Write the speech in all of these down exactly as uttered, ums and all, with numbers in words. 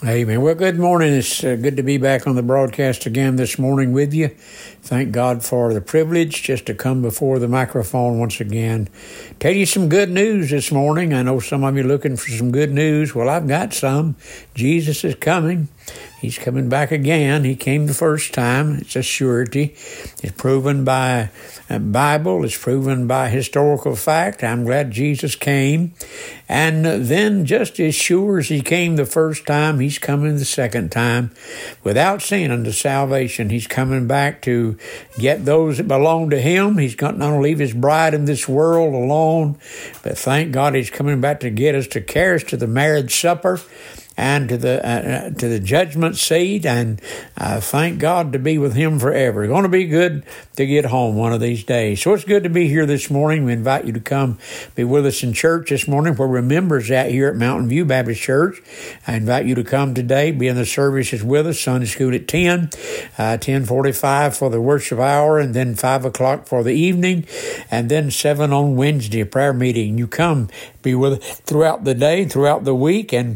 Amen. Well, good morning. It's uh, good to be back on the broadcast again this morning with you. Thank God for the privilege just to come before the microphone once again. Tell you some good news this morning. I know some of you are looking for some good news. Well, I've got some. Jesus is coming. He's coming back again. He came the first time. It's a surety. It's proven by a Bible. It's proven by historical fact. I'm glad Jesus came. And then just as sure as he came the first time, he's coming the second time. Without sin unto salvation, he's coming back to get those that belong to him. He's not going to leave his bride in this world alone, but thank God he's coming back to get us, to carry us to the marriage supper and to the uh, to the judgment seat, and uh, thank God to be with him forever. It's going to be good to get home one of these days. So it's good to be here this morning. We invite you to come be with us in church this morning, where we're members at here at Mountain View Baptist Church. I invite you to come today, be in the services with us. Sunday school at ten, uh, ten forty-five for the worship hour, and then five o'clock for the evening, and then seven on Wednesday, a prayer meeting. You come be with us throughout the day, throughout the week, and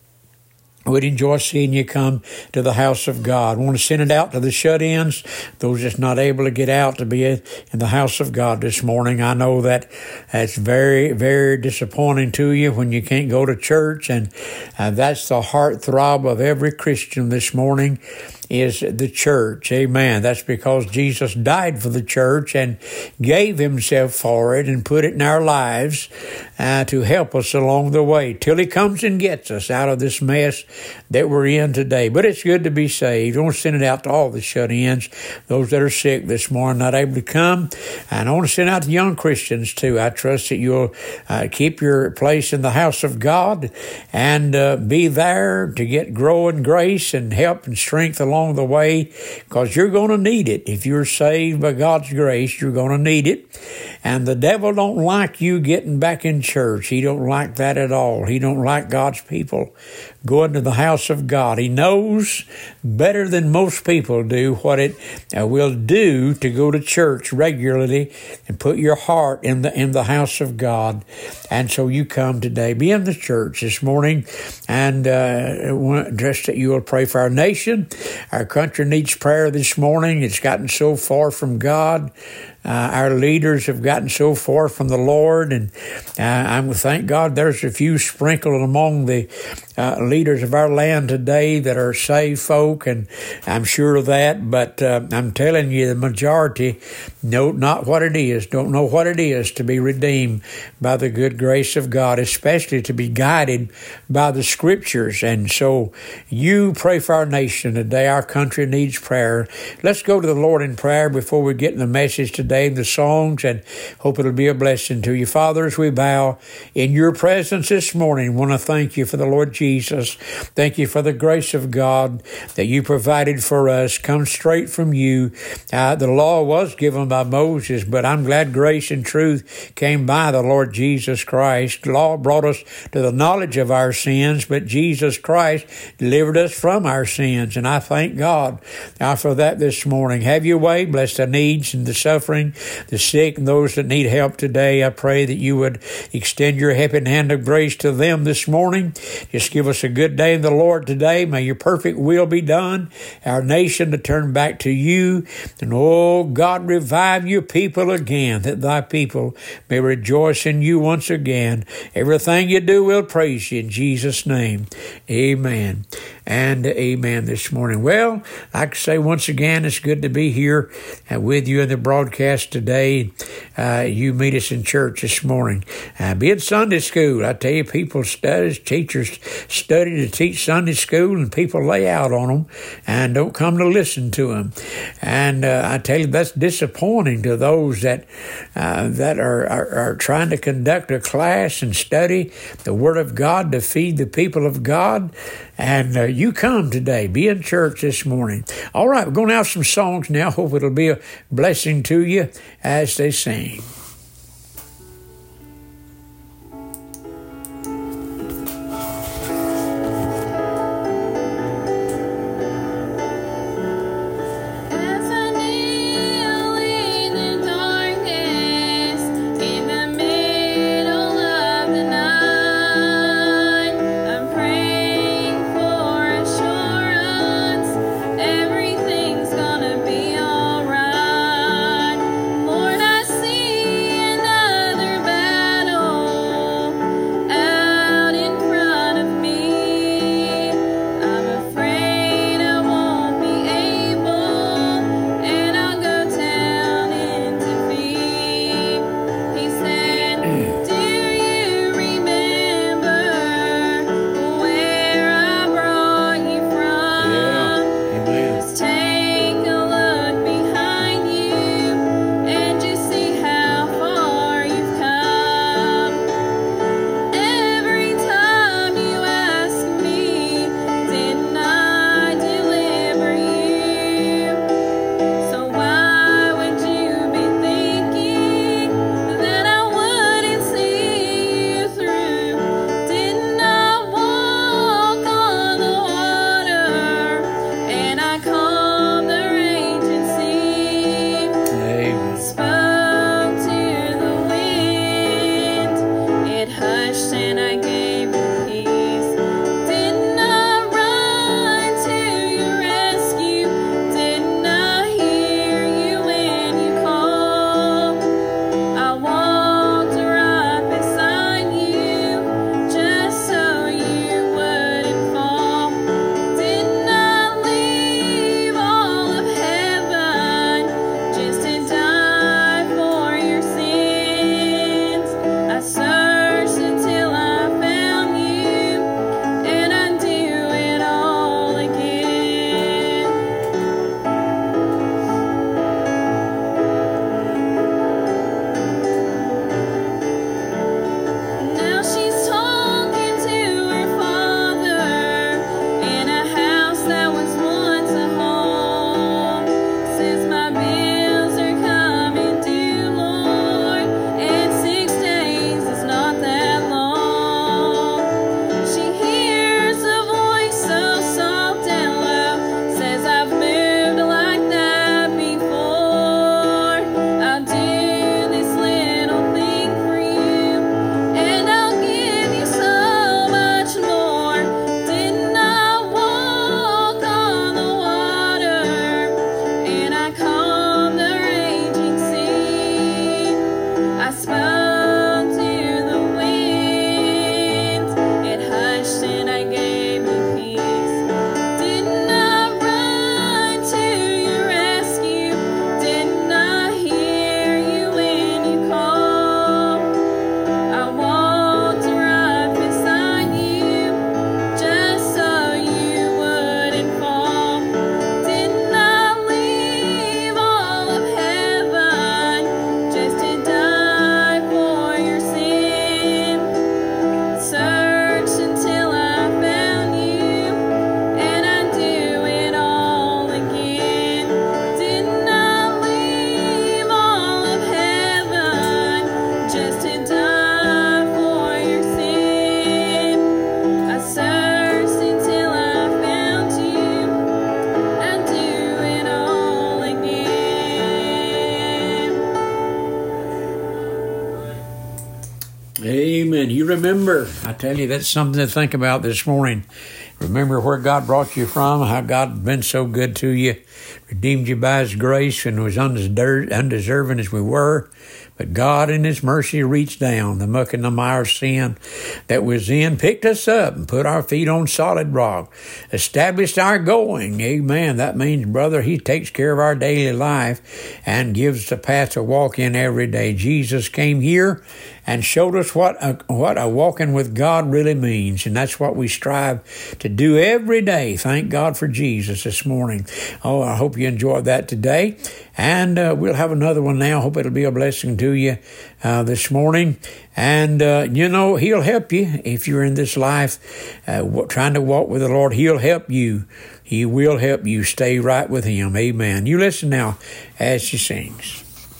we'd enjoy seeing you come to the house of God. I want to send it out to the shut-ins, those that's not able to get out to be in the house of God this morning. I know that it's very, very disappointing to you when you can't go to church, and uh, that's the heart throb of every Christian this morning, is the church. Amen. That's because Jesus died for the church and gave himself for it and put it in our lives uh, to help us along the way till he comes and gets us out of this mess that we're in today. But it's good to be saved. I want to send it out to all the shut-ins, those that are sick this morning, not able to come. And I want to send out to young Christians too. I trust that you'll uh, keep your place in the house of God and uh, be there to get growing grace and help and strength along the way, because you're going to need it. If you're saved by God's grace, you're going to need it. And the devil don't like you getting back in church. He don't like that at all. He don't like God's people going to the house of God. He knows better than most people do what it uh, will do to go to church regularly and put your heart in the in the house of God. And so you come today, be in the church this morning, and uh, just that you will pray for our nation. Our country needs prayer this morning. It's gotten so far from God. Uh, our leaders have gotten so far from the Lord, and uh, I'm thank God there's a few sprinkled among the uh, leaders of our land today that are saved folk, and I'm sure of that. But uh, I'm telling you, the majority know not what it is, don't know what it is to be redeemed by the good grace of God, especially to be guided by the Scriptures. And so you pray for our nation today. Our country needs prayer. Let's go to the Lord in prayer before we get in the message today, the songs, and hope it'll be a blessing to you. Father, as we bow in your presence this morning, I want to thank you for the Lord Jesus. Thank you for the grace of God that you provided for us. Come straight from you. Uh, the law was given by Moses, but I'm glad grace and truth came by the Lord Jesus Christ. Law brought us to the knowledge of our sins, but Jesus Christ delivered us from our sins, and I thank God uh, for that this morning. Have your way. Bless the needs and the suffering, the sick, and those that need help today. I pray that you would extend your helping hand of grace to them this morning. Just give us a good day in the Lord today. May your perfect will be done. Our nation to turn back to you. And oh God, revive your people again, that thy people may rejoice in you once again. Everything you do will praise you in Jesus' name. Amen and amen this morning. Well, like I say once again, it's good to be here uh, with you in the broadcast today. Uh, you meet us in church this morning. Uh, be in Sunday school. I tell you, people study, teachers study to teach Sunday school, and people lay out on them and don't come to listen to them. And uh, I tell you, that's disappointing to those that uh, that are, are, are trying to conduct a class and study the Word of God to feed the people of God. And uh, you come today. Be in church this morning. All right, we're going to have some songs now. Hope it'll be a blessing to you as they sing. For remember. I tell you, that's something to think about this morning. Remember where God brought you from, how God been so good to you, redeemed you by His grace, and was undeserving as we were. But God in His mercy reached down the muck and the mire of sin that was in, picked us up and put our feet on solid rock, established our going. Amen. That means, brother, He takes care of our daily life and gives the path to walk in every day. Jesus came here and showed us what a, what a walking with God really means, and that's what we strive to do every day. Thank God for Jesus this morning. Oh, I hope you enjoyed that today, and uh, we'll have another one now. Hope it'll be a blessing to you uh, this morning. And, uh, you know, He'll help you if you're in this life uh, trying to walk with the Lord. He'll help you. He will help you stay right with Him. Amen. You listen now as she sings.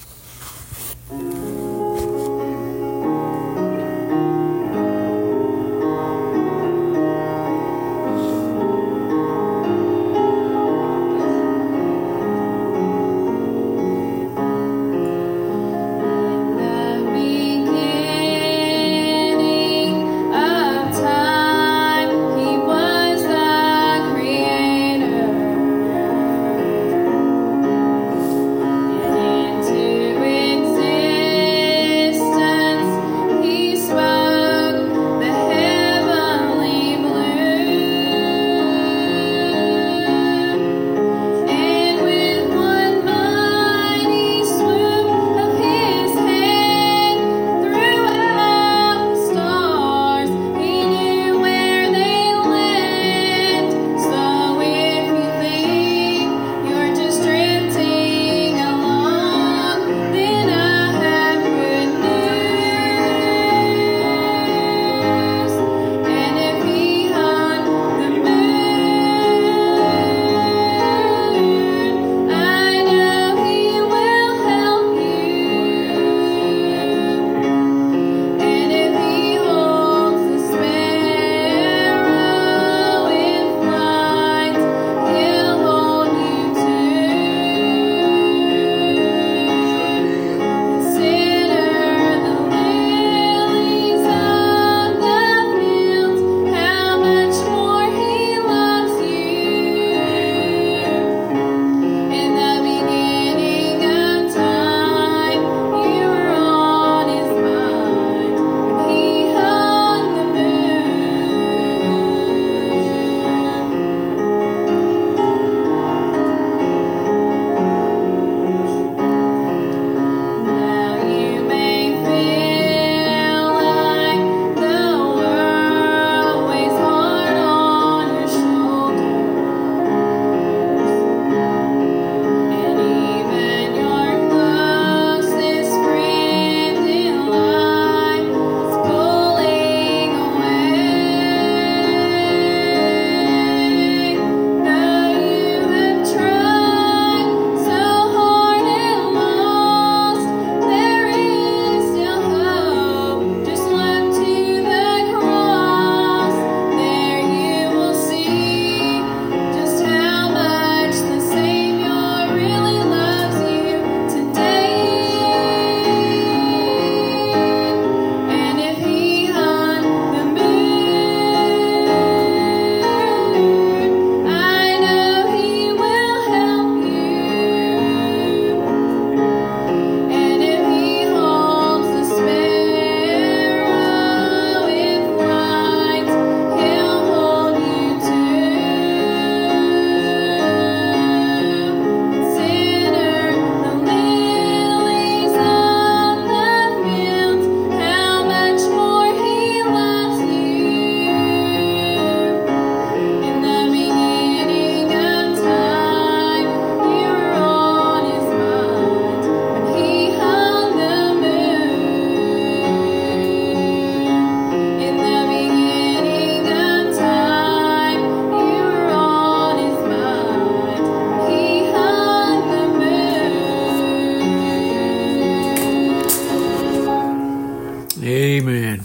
Amen.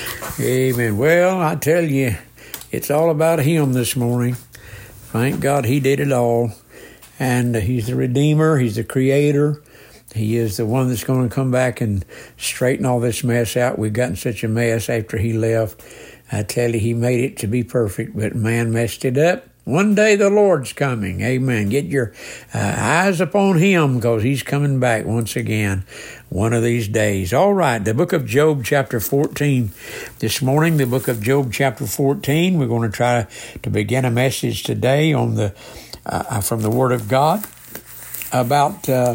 Amen. Well, I tell you, it's all about Him this morning. Thank God He did it all. And He's the Redeemer. He's the Creator. He is the one that's going to come back and straighten all this mess out. We've gotten such a mess after he left. I tell you, he made it to be perfect, but man messed it up. One day the Lord's coming. Amen. Get your uh, eyes upon him, because he's coming back once again one of these days. All right, the book of Job chapter fourteen. This morning, the book of Job chapter fourteen. We're going to try to begin a message today on the uh, from the Word of God about uh,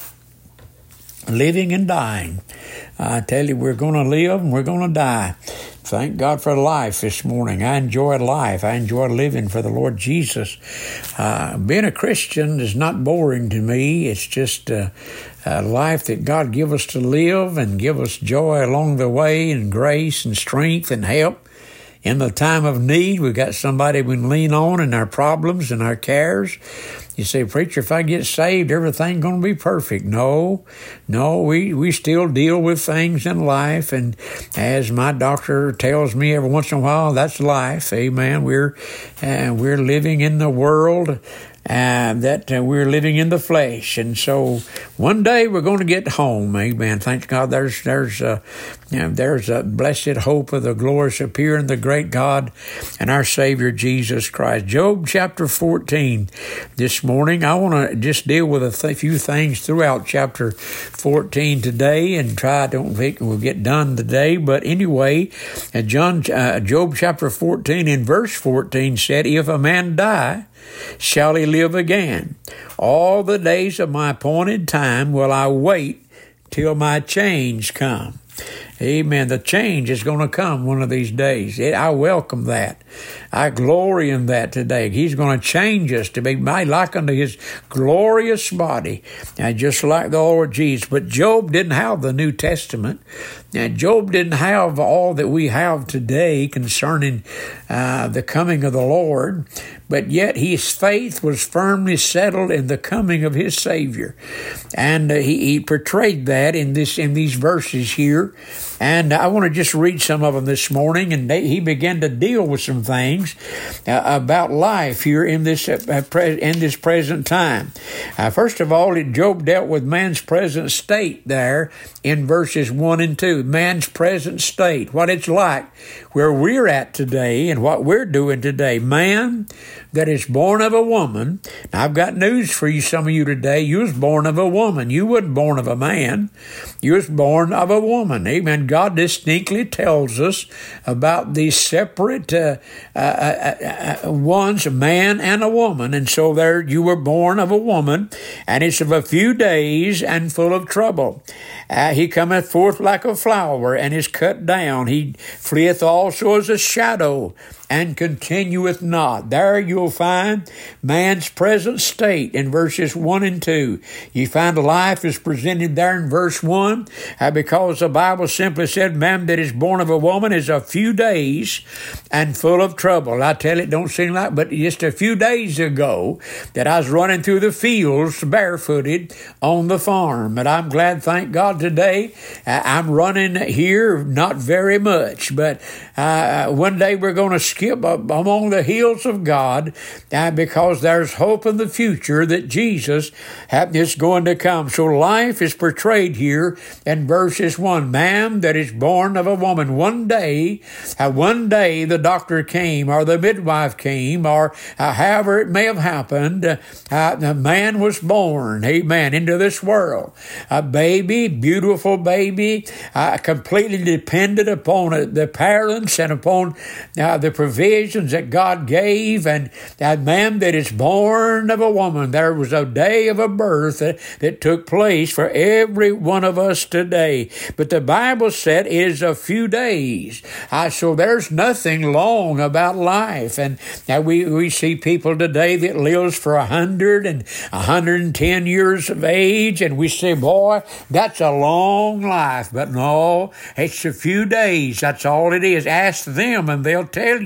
living and dying. I tell you, we're going to live and we're going to die. Thank God for life this morning. I enjoy life. I enjoy living for the Lord Jesus. Uh, being a Christian is not boring to me. It's just a, a life that God give us to live and give us joy along the way, and grace and strength and help. In the time of need, we've got somebody we can lean on in our problems and our cares. You say, preacher, if I get saved, everything's going to be perfect. No, no, we, we still deal with things in life. And as my doctor tells me every once in a while, that's life. Amen. We're, uh, we're living in the world. Uh, that uh, we're living in the flesh, and so one day we're going to get home. Amen. Thank God. There's there's uh, you know, there's a blessed hope of the glorious appearing the great God and our Savior Jesus Christ. Job chapter fourteen. This morning, I want to just deal with a th- few things throughout chapter fourteen today, and try. I don't think we'll get done today, but anyway, uh, John uh, Job chapter fourteen in verse fourteen said, "If a man die, shall he live again? All the days of my appointed time will I wait till my change come." Amen. The change is going to come one of these days. I welcome that. I glory in that today. He's going to change us to be like unto his glorious body, and just like the Lord Jesus. But Job didn't have the New Testament. Now, Job didn't have all that we have today concerning uh, the coming of the Lord, but yet his faith was firmly settled in the coming of his Savior, and uh, he, he portrayed that in this in these verses here. And I want to just read some of them this morning, and they, he began to deal with some things uh, about life here in this uh, pre- in this present time. Uh, first of all, Job dealt with man's present state there in verses one and two. Man's present state, what it's like where we're at today and what we're doing today. Man that is born of a woman. Now, I've got news for you, some of you today. You was born of a woman. You wasn't born of a man. You was born of a woman. Amen. God distinctly tells us about these separate uh, uh, uh, uh, ones, a man and a woman. And so there you were born of a woman, and it's of a few days and full of trouble. Uh, he cometh forth like a flower, and is cut down. He fleeth also as a shadow, and continueth not. There you'll find man's present state in verses one and two. You find life is presented there in verse one, uh, because the Bible simply said, man that is born of a woman is a few days and full of trouble. I tell you, it don't seem like, but just a few days ago that I was running through the fields barefooted on the farm. And I'm glad, thank God, today uh, I'm running here, not very much, but uh, one day we're going to skip up among the hills of God, uh, because there's hope in the future that Jesus is going to come. So life is portrayed here in verses one. Man that is born of a woman. One day, uh, one day the doctor came, or the midwife came, or uh, however it may have happened, uh, the man was born, amen, into this world. A baby, beautiful baby, uh, completely dependent upon uh, the parents and upon uh, the provisions that God gave. And that man that is born of a woman, there was a day of a birth that, that took place for every one of us today. But the Bible said it is a few days. Uh, so there's nothing long about life. And now we, we see people today that lives for a hundred and a hundred and ten years of age, and we say, boy, that's a long life. But no, it's a few days. That's all it is. Ask them and they'll tell you.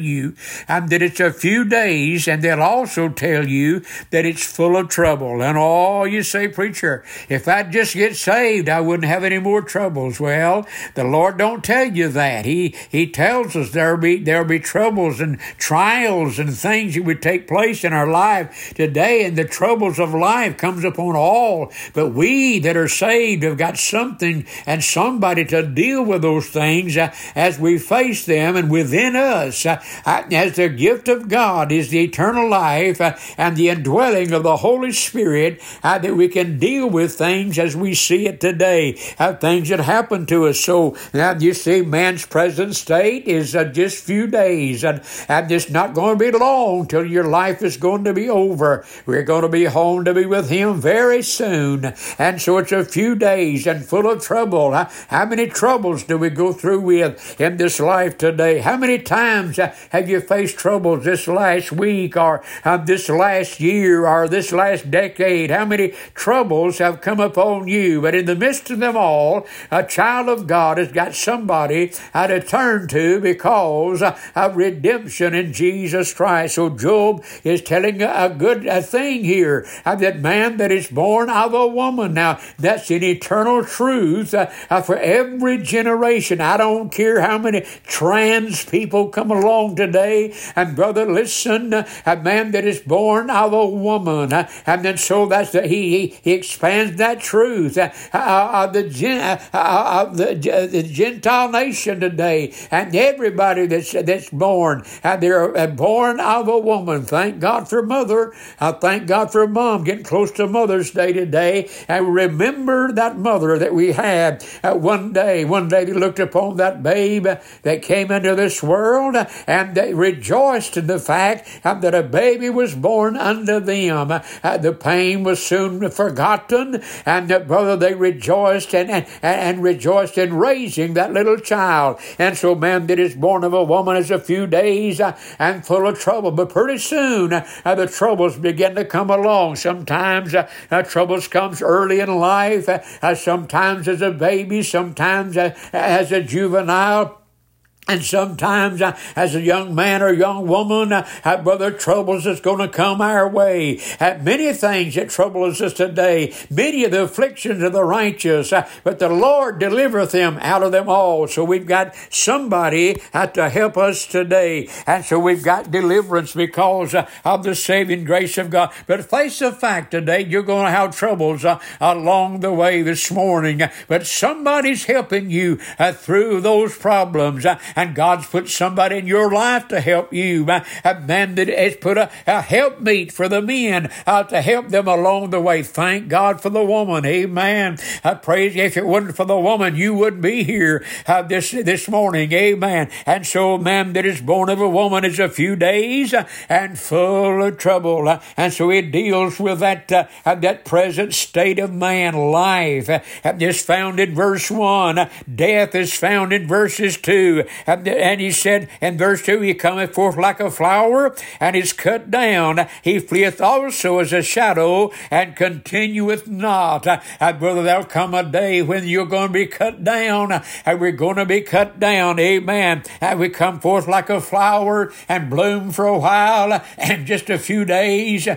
you um, that it's a few days, and they'll also tell you that it's full of trouble. And oh, you say, preacher, if I'd just get saved, I wouldn't have any more troubles. Well, the Lord don't tell you that. He He tells us there'll be there'll be troubles and trials and things that would take place in our life today, and the troubles of life comes upon all. But we that are saved have got something and somebody to deal with those things uh, as we face them. And within us, uh, uh, as the gift of God is the eternal life uh, and the indwelling of the Holy Spirit, uh, that we can deal with things as we see it today, uh, things that happen to us. So now you see, man's present state is uh, just few days, and, and it's not going to be long till your life is going to be over. We're going to be home to be with Him very soon, and so it's a few days and full of trouble. How, how many troubles do we go through with in this life today? How many times uh, have you faced troubles this last week, or uh, this last year, or this last decade? How many troubles have come upon you? But in the midst of them all, a child of God has got somebody uh, to turn to because uh, of redemption in Jesus Christ. So Job is telling a, a good a thing here, uh, that man that is born of a woman. Now, that's an eternal truth uh, uh, for every generation. I don't care how many trans people come along today. And brother, listen, uh, a man that is born of a woman. Uh, and then so that's the, he, he, he expands that truth uh, uh, of the, gen, uh, uh, of the, uh, the Gentile nation today. And everybody that's, that's born, uh, they're uh, born of a woman. Thank God for mother. I uh, thank God for mom, getting close to Mother's Day today. And remember that mother that we had uh, one day. One day they looked upon that babe uh, that came into this world, uh, and they rejoiced in the fact uh, that a baby was born unto them. Uh, the pain was soon forgotten, and uh, brother, they rejoiced and, and, and rejoiced in raising that little child. And so man that is born of a woman is a few days uh, and full of trouble. But pretty soon uh, the troubles begin to come along. Sometimes uh, uh, troubles comes early in life, uh, uh, sometimes as a baby, sometimes uh, as a juvenile. And sometimes, uh, as a young man or young woman, uh, uh, brother, troubles is going to come our way. Uh, many things that trouble us today, many of the afflictions of the righteous, uh, but the Lord delivereth them out of them all. So we've got somebody uh, to help us today. And so we've got deliverance because uh, of the saving grace of God. But face the fact today, you're going to have troubles uh, along the way this morning. But somebody's helping you uh, through those problems. Uh, And God's put somebody in your life to help you. A man that has put a, a helpmeet for the men uh, to help them along the way. Thank God for the woman. Amen. I praise you. If it wasn't for the woman, you wouldn't be here uh, this this morning. Amen. And so, man that is born of a woman is a few days uh, and full of trouble. Uh, and so it deals with that uh, that present state of man life. Uh, it's found in verse one. Uh, death is found in verses two. And he said in verse two, he cometh forth like a flower, and is cut down. He fleeth also as a shadow, and continueth not. And brother, there'll come a day when you're going to be cut down, and we're going to be cut down. Amen. And we come forth like a flower and bloom for a while, and just a few days,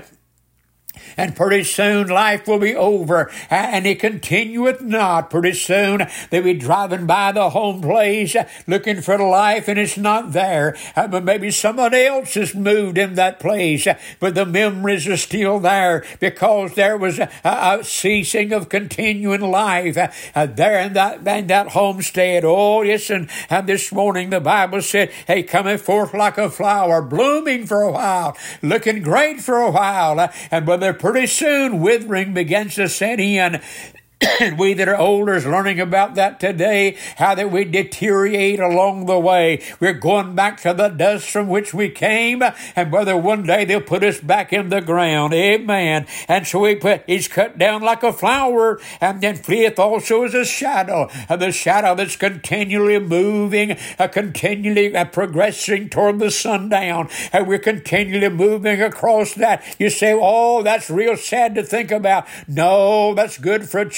and pretty soon life will be over, and it continueth not. Pretty soon they'll be driving by the home place looking for life, and it's not there. But maybe somebody else has moved in that place, but the memories are still there because there was a, a ceasing of continuing life uh, there in that, in that homestead. Oh, yes, and, and this morning the Bible said, hey, coming forth like a flower, blooming for a while, looking great for a while, uh, and but they're pretty soon withering begins to set in. And we that are older is learning about that today, how that we deteriorate along the way. We're going back to the dust from which we came, and brother, one day they'll put us back in the ground. Amen. And so we put, he's cut down like a flower, and then fleeth also as a shadow, and the shadow that's continually moving, uh, continually uh, progressing toward the sundown, and we're continually moving across that. You say, oh, that's real sad to think about. No, that's good for a child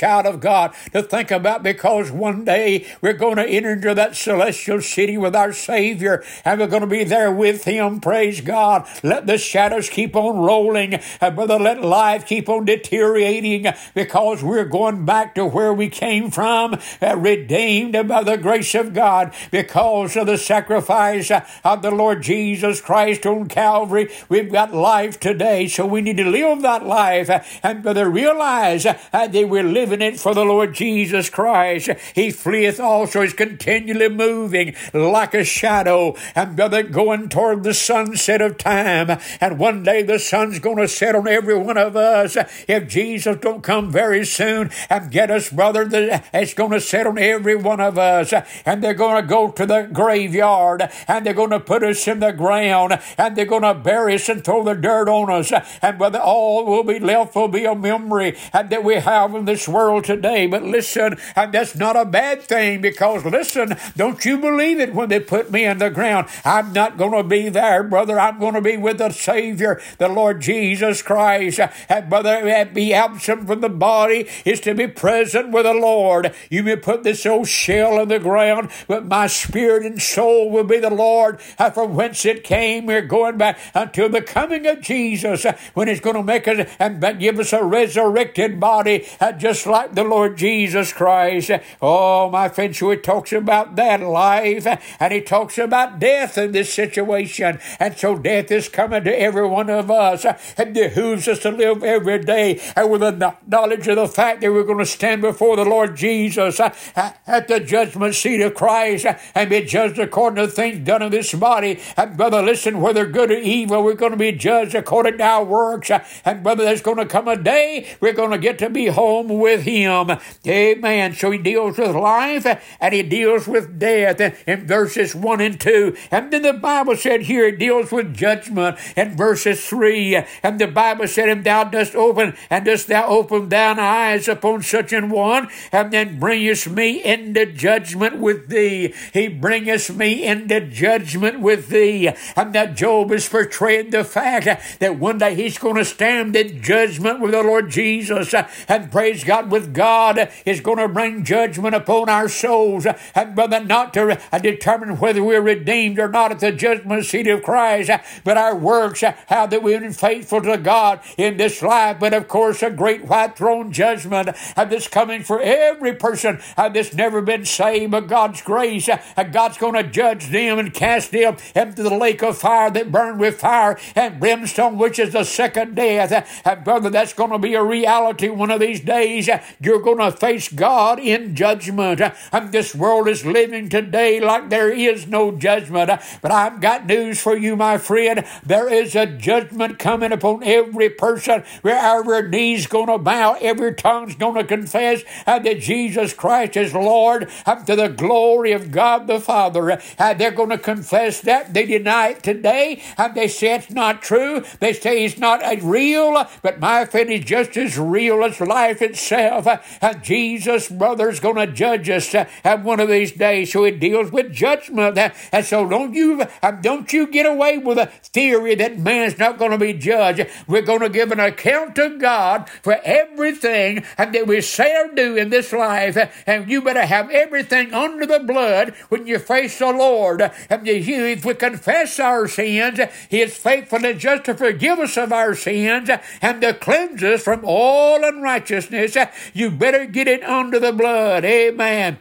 child of God, to think about, because one day we're going to enter into that celestial city with our Savior, and we're going to be there with Him. Praise God. Let the shadows keep on rolling. Uh, brother, let life keep on deteriorating, because we're going back to where we came from, uh, redeemed by the grace of God, because of the sacrifice uh, of the Lord Jesus Christ on Calvary. We've got life today, so we need to live that life, uh, and brother, realize uh, that we're living it for the Lord Jesus Christ. He fleeth also, is continually moving like a shadow, and brother, going toward the sunset of time. And one day the sun's going to set on every one of us. If Jesus don't come very soon and get us, brother, it's going to set on every one of us. And they're going to go to the graveyard, and they're going to put us in the ground, and they're going to bury us and throw the dirt on us. And brother, all will be left will be a memory and that we have in this world today. But listen, and that's not a bad thing, because listen, don't you believe it when they put me in the ground? I'm not going to be there, brother. I'm going to be with the Savior, the Lord Jesus Christ. And brother, be absent from the body is to be present with the Lord. You may put this old shell in the ground, but my spirit and soul will be the Lord. And from whence it came, we're going back until the coming of Jesus, when He's going to make us and give us a resurrected body, just like the Lord Jesus Christ. Oh, my friend, so He talks about that life, and He talks about death in this situation. And so death is coming to every one of us, and it behooves us to live every day and with the knowledge of the fact that we're going to stand before the Lord Jesus at the judgment seat of Christ and be judged according to things done in this body. And brother, listen, whether good or evil, we're going to be judged according to our works. And brother, there's going to come a day we're going to get to be home with Him. Amen. So He deals with life and He deals with death in verses one and two. And then the Bible said here it deals with judgment in verses three. And the Bible said, and thou dost open, and dost thou open thine eyes upon such an one, and then bringest me into judgment with thee. He bringeth me into judgment with thee. And that Job is portraying the fact that one day he's going to stand in judgment with the Lord Jesus. And praise God, with God is going to bring judgment upon our souls. And brother, not to determine whether we're redeemed or not at the judgment seat of Christ, but our works, how that we've been faithful to God in this life. But of course, a great white throne judgment that's coming for every person that's never been saved by God's grace. God's going to judge them and cast them into the lake of fire that burn with fire and brimstone, which is the second death. And brother, that's going to be a reality one of these days. You're going to face God in judgment. And this world is living today like there is no judgment. But I've got news for you, my friend. There is a judgment coming upon every person, where every knee's going to bow, every tongue's going to confess that Jesus Christ is Lord, to the glory of God the Father. They're going to confess that. They deny it today, and they say it's not true. They say He's not real, but my friend, He's just as real as life itself. And Jesus, brother, is going to judge us at one of these days. So it deals with judgment. And so don't you don't you get away with a theory that man's not going to be judged. We're going to give an account to God for everything and that we say or do in this life. And you better have everything under the blood when you face the Lord. And if we confess our sins, He is faithful and just to forgive us of our sins and to cleanse us from all unrighteousness. You better get it under the blood. Amen.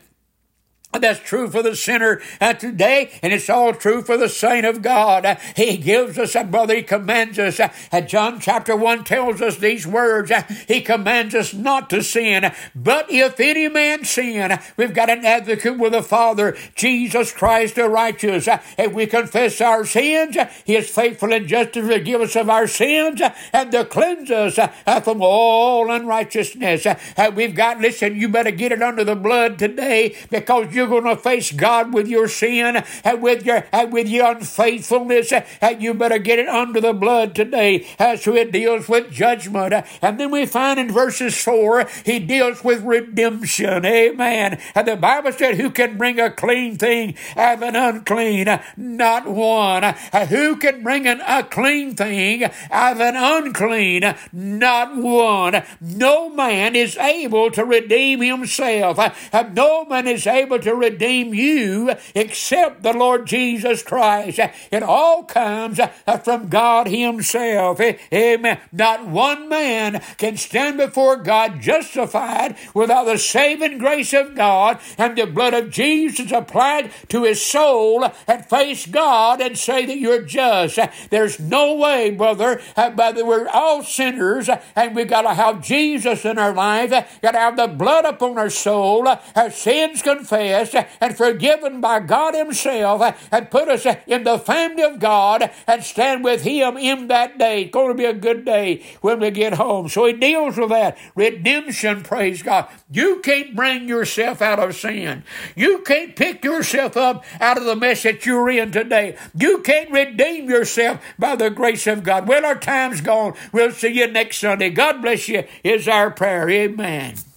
That's true for the sinner uh, today, and it's all true for the saint of God. Uh, he gives us, uh, brother, He commands us. Uh, uh, John chapter one tells us these words. Uh, he commands us not to sin. But if any man sin, we've got an advocate with the Father, Jesus Christ the righteous. Uh, if we confess our sins, uh, He is faithful and just to forgive us of our sins uh, and to cleanse us uh, uh, from all unrighteousness. Uh, uh, we've got, listen, you better get it under the blood today, because you you're going to face God with your sin and with your and with your unfaithfulness, and you better get it under the blood today. As so it deals with judgment. And then we find in verses four, he deals with redemption. Amen. And the Bible said, who can bring a clean thing out of an unclean? Not one. Who can bring an, a clean thing out of an unclean? Not one. No man is able to redeem himself. No man is able to redeem you except the Lord Jesus Christ. It all comes from God himself. Amen. Not one man can stand before God justified without the saving grace of God and the blood of Jesus applied to his soul and face God and say that you're just. There's no way, brother, but we're all sinners and we've got to have Jesus in our life, got to have the blood upon our soul, our sins confessed and forgiven by God himself, and put us in the family of God and stand with him in that day. It's going to be a good day when we get home. So he deals with that. Redemption, praise God. You can't bring yourself out of sin. You can't pick yourself up out of the mess that you're in today. You can't redeem yourself by the grace of God. Well, our time's gone. We'll see you next Sunday. God bless you is our prayer. Amen.